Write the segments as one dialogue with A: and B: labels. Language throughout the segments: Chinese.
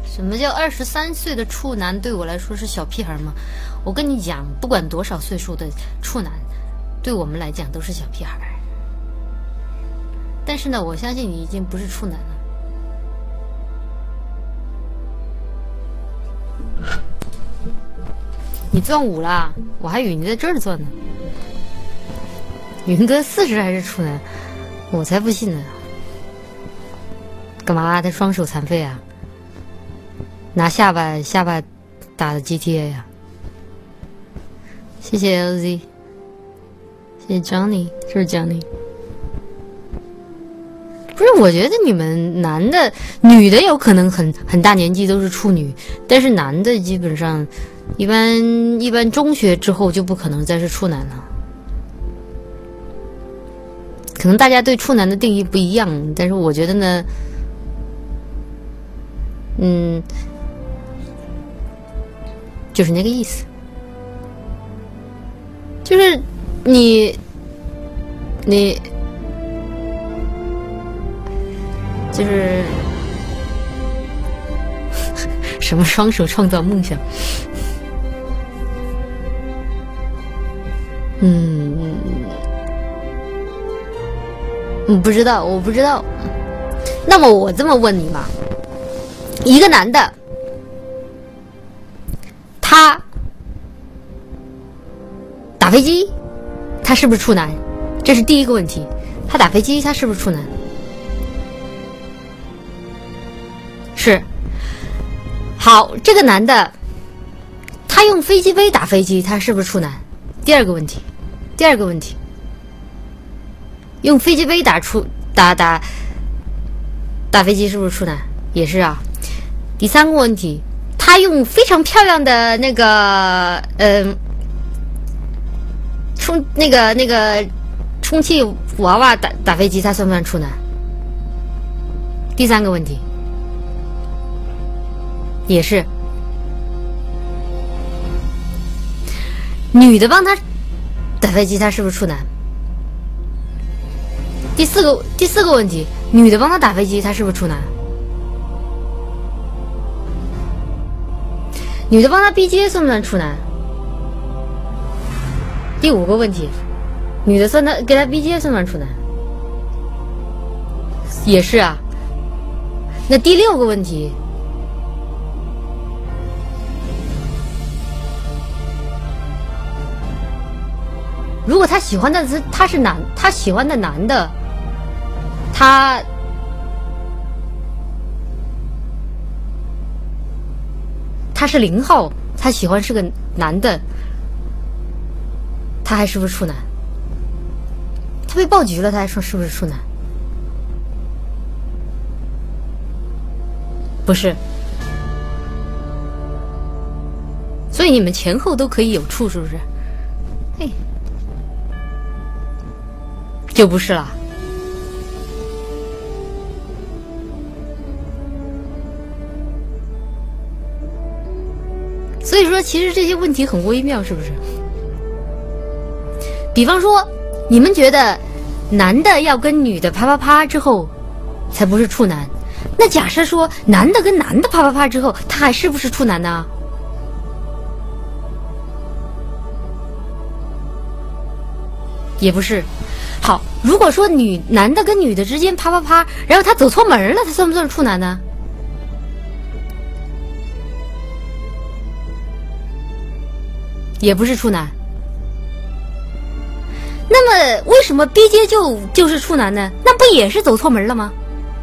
A: 什么叫23岁的处男对我来说是小屁孩吗？我跟你讲，不管多少岁数的处男，对我们来讲都是小屁孩。但是呢，我相信你已经不是处男了。你钻5了，我还以为你在这儿钻呢。云哥40还是处男，我才不信呢。干嘛？他双手残废啊？拿下巴打的 GTA 呀？谢谢 LZ， 谢谢 Johnny， 就是 Johnny。不是，我觉得你们男的、女的有可能很大年纪都是处女，但是男的基本上一般中学之后就不可能再是处男了。可能大家对处男的定义不一样，但是我觉得呢，就是那个意思，就是你就是什么双手创造梦想，不知道，我不知道。那么我这么问你吧，一个男的，他打飞机，他是不是处男？这是第一个问题。他打飞机，他是不是处男？是。好，这个男的，他用飞机杯打飞机，他是不是处男？第二个问题，用飞机杯打飞机是不是处男？也是啊。第三个问题，他用非常漂亮的那个充气娃娃打飞机，他算不算处男？第三个问题，也是。女的帮他打飞机，他是不是处男？第四个问题，女的帮他打飞机，他是不是处男？女的帮他逼街算不算处男？第五个问题，女的给他逼街算不算处男？也是啊。那第六个问题，如果他喜欢的他喜欢的男的，他是0号，他喜欢是个男的，他还是不是处男？他被爆菊了，他还说是不是处男？不是。所以你们前后都可以有处，是不是？嘿，就不是了。所以说，其实这些问题很微妙，是不是？比方说，你们觉得男的要跟女的啪啪啪之后才不是处男，那假设说男的跟男的啪啪啪之后，他还是不是处男呢？也不是。好，如果说男的跟女的之间啪啪啪，然后他走错门了，他算不算处男呢？也不是处男。那么为什么逼街就是处男呢？那不也是走错门了吗？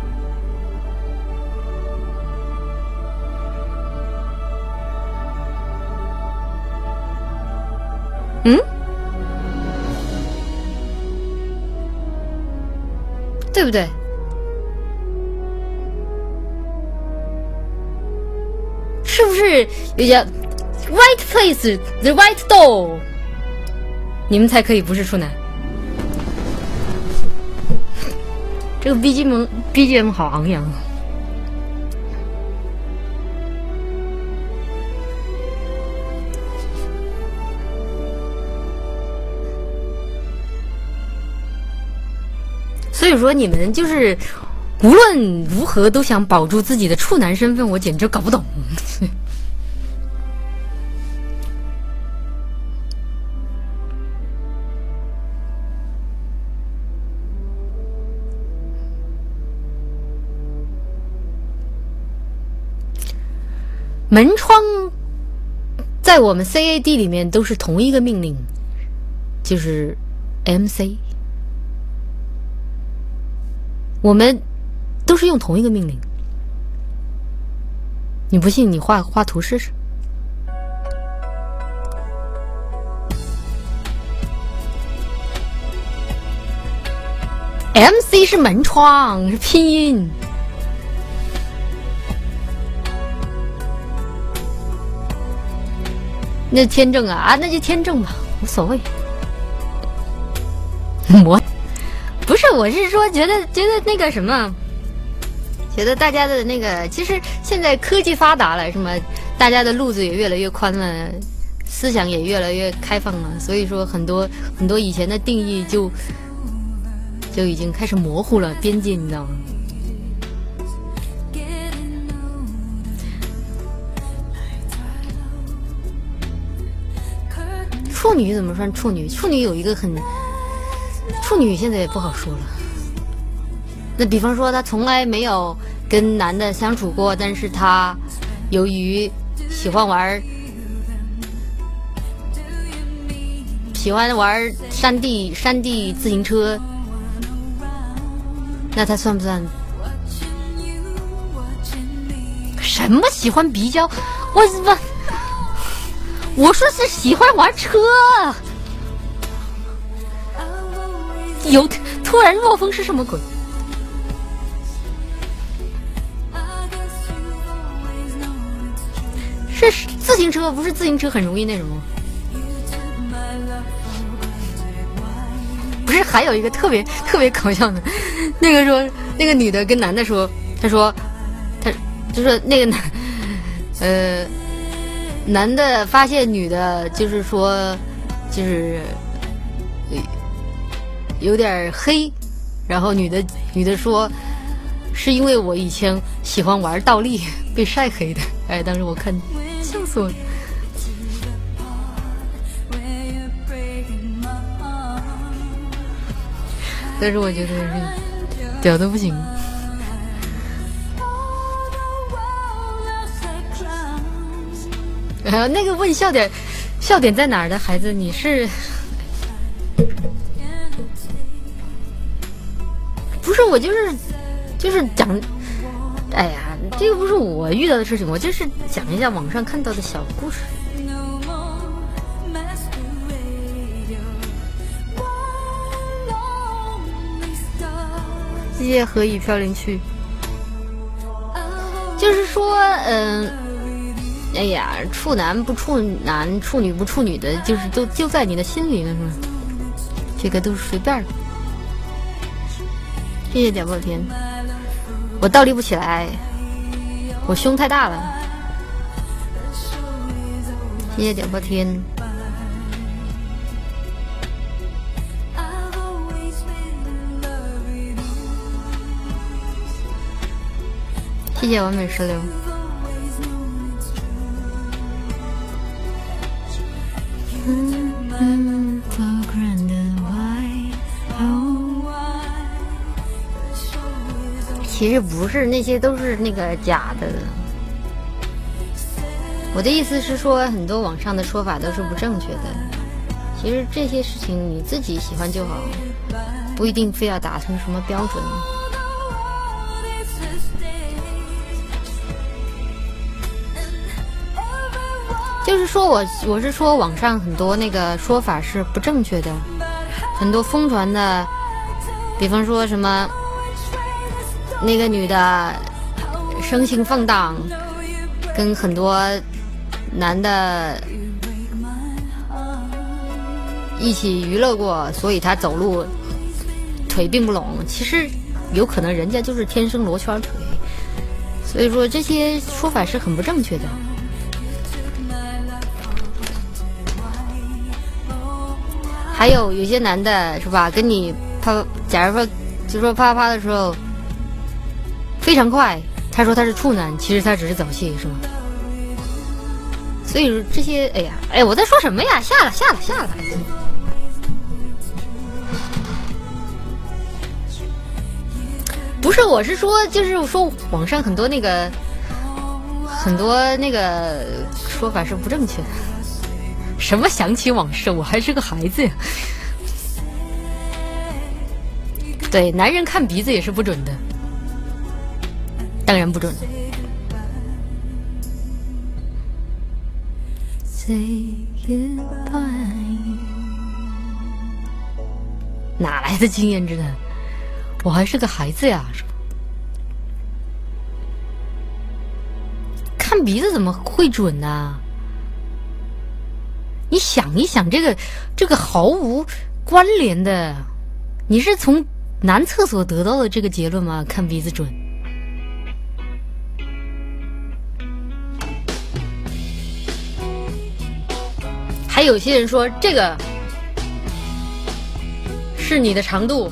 A: 对不对？是不是有点 right place the right door， 你们才可以不是处男？这个 BGM 好昂扬啊！所以说你们就是无论如何都想保住自己的处男身份，我简直搞不懂。门窗在我们 CAD 里面都是同一个命令，就是 MC， 我们都是用同一个命令。你不信你画图试试。MC 是门窗，是拼音。那天正啊，那就天正吧，无所谓。我不是，我是说觉得那个什么，觉得大家的那个，其实现在科技发达了，什么大家的路子也越来越宽了，思想也越来越开放了，所以说很多以前的定义就已经开始模糊了边界，你知道吗？处女怎么算处女？处女有一个处女现在也不好说了。那比方说，她从来没有跟男的相处过，但是她由于喜欢玩山地自行车，那她算不算？什么喜欢比较？我说是喜欢玩车，突然若风是什么鬼？是自行车，不是自行车很容易那什么？不是，还有一个特别搞笑的，那个女的跟男的说，他说那个男的发现女的就是有点黑，然后女的说是因为我以前喜欢玩倒立被晒黑的。哎，当时我看笑死我了。但是我觉得是屌的不行。那个问笑点在哪儿的孩子，你是不是？我就是讲，哎呀，这个不是我遇到的事情，我就是讲一下网上看到的小故事。谢谢何以飘零去，就是说，哎呀，处男不处男，处女不处女的，就是就在你的心里了，是吗？这个都是随便的。谢谢点播天，我倒立不起来，我胸太大了。谢谢点播天。谢谢完美石榴。其实不是，那些都是那个假的。我的意思是说，很多网上的说法都是不正确的。其实这些事情你自己喜欢就好，不一定非要达成什么标准。就是说我是说网上很多那个说法是不正确的，很多疯传的，比方说什么那个女的生性放荡，跟很多男的一起娱乐过，所以她走路腿并不拢。其实有可能人家就是天生罗圈腿，所以说这些说法是很不正确的。还有些男的是吧，跟你啪，假如说就说啪啪的时候， 非常快。他说他是处男，其实他只是早泄，是吗？所以这些，哎呀，我在说什么呀？下了。不是，我是说，就是说网上很多那个说法是不正确的。什么想起往事，我还是个孩子呀。对，男人看鼻子也是不准的，当然不准了。哪来的经验之谈？我还是个孩子呀！看鼻子怎么会准呢？你想一想，这个毫无关联的，你是从男厕所得到的这个结论吗？看鼻子准。还有些人说这个是你的长度，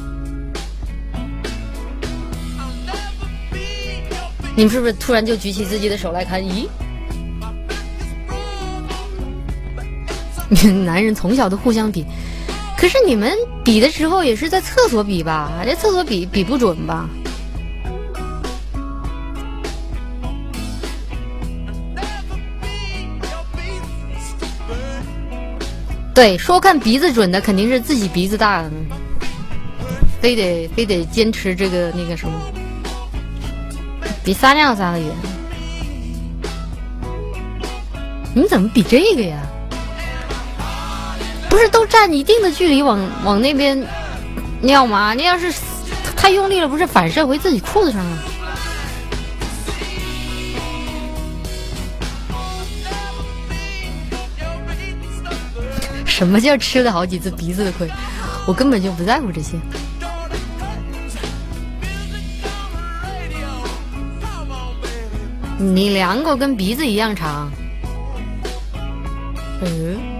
A: 你们是不是突然就举起自己的手来看？咦，男人从小都互相比，可是你们比的时候也是在厕所比吧？这厕所比不准吧？对，说看鼻子准的肯定是自己鼻子大的，非得坚持这个那个什么，比撒尿撒得远。你怎么比这个呀？不是都站一定的距离往那边尿吗？你要是太用力了，不是反射回自己裤子上了？什么叫吃了好几次鼻子的亏？我根本就不在乎这些。你量过跟鼻子一样长？